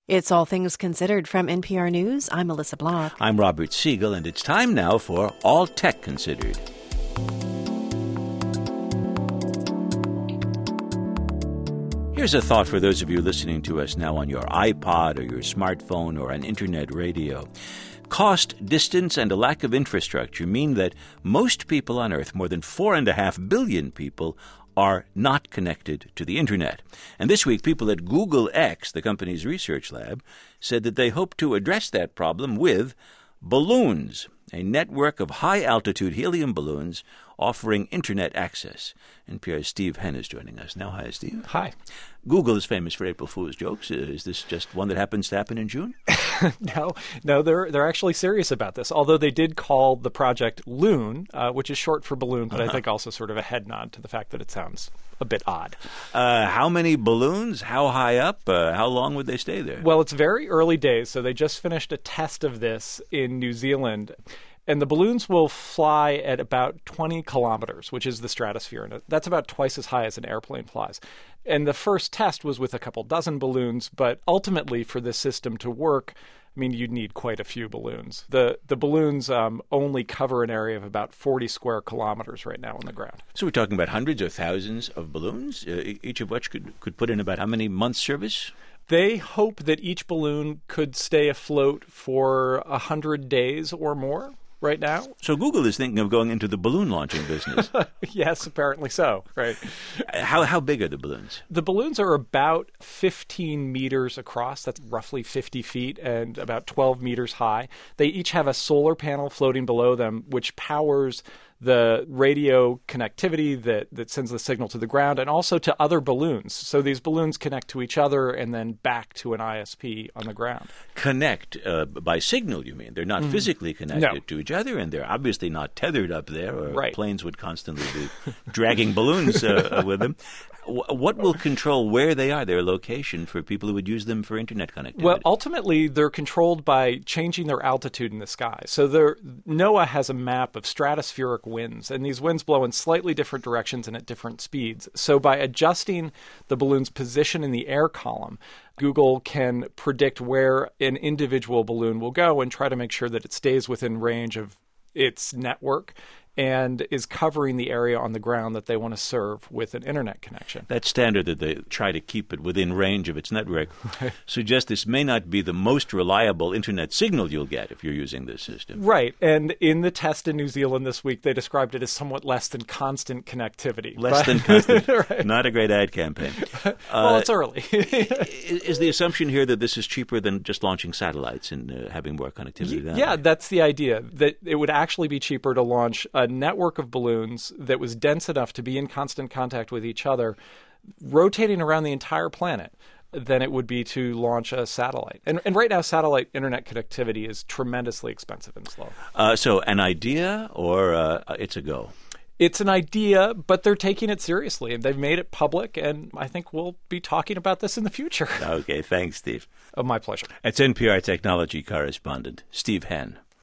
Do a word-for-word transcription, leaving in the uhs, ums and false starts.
It's All Things Considered from N P R News. I'm Melissa Block. I'm Robert Siegel, and it's time now for All Tech Considered. Here's a thought for those of you listening to us now on your iPod or your smartphone or on internet radio. Cost, distance, and a lack of infrastructure mean that most people on Earth, more than four and a half billion people, are not connected to the Internet. And this week, people at Google X, the company's research lab, said that they hope to address that problem with balloons, a network of high-altitude helium balloons offering Internet access. N P R's Steve Henn is joining us now. Hi, Steve. Hi. Google is famous for April Fool's jokes. Is this just one that happens to happen in June? no, no, they're they're actually serious about this. Although they did call the project Loon, uh, which is short for balloon, but uh-huh. I think also sort of a head nod to the fact that it sounds a bit odd. Uh, how many balloons? How high up? Uh, how long would they stay there? Well, it's very early days, so they just finished a test of this in New Zealand. And the balloons will fly at about twenty kilometers, which is the stratosphere. And that's about twice as high as an airplane flies. And the first test was with a couple dozen balloons. But ultimately, for this system to work, I mean, you'd need quite a few balloons. The the balloons um, only cover an area of about forty square kilometers right now on the ground. So we're talking about hundreds or thousands of balloons, uh, each of which could, could put in about how many months' service? They hope that each balloon could stay afloat for one hundred days or more. Right now. So Google is thinking of going into the balloon launching business. Yes, apparently so. Right. How how big are the balloons? The balloons are about fifteen meters across. That's roughly fifty feet and about twelve meters high. They each have a solar panel floating below them, which powers the radio connectivity that, that sends the signal to the ground and also to other balloons. So these balloons connect to each other and then back to an I S P on the ground. Connect uh, by signal, you mean? They're not mm. physically connected no. to each other, and they're obviously not tethered up there, or right. planes would constantly be dragging balloons uh, with them. What will control where they are, their location, for people who would use them for Internet connectivity? Well, ultimately, they're controlled by changing their altitude in the sky. So NOAA has a map of stratospheric winds, and these winds blow in slightly different directions and at different speeds. So by adjusting the balloon's position in the air column, Google can predict where an individual balloon will go and try to make sure that it stays within range of its network and is covering the area on the ground that they want to serve with an Internet connection. That standard that they try to keep it within range of its network right. suggests this may not be the most reliable Internet signal you'll get if you're using this system. Right. And in the test in New Zealand this week, they described it as somewhat less than constant connectivity. Less but, than constant. right. Not a great ad campaign. Well, uh, it's early. Is the assumption here that this is cheaper than just launching satellites and uh, having more connectivity? That yeah, way? That's the idea, that it would actually be cheaper to launch a network of balloons that was dense enough to be in constant contact with each other, rotating around the entire planet, than it would be to launch a satellite. And, and right now, satellite Internet connectivity is tremendously expensive and slow. Uh, so an idea, or uh, it's a go? It's an idea, but they're taking it seriously, and they've made it public, and I think we'll be talking about this in the future. Okay, thanks, Steve. Oh, my pleasure. It's N P R technology correspondent Steve Henn.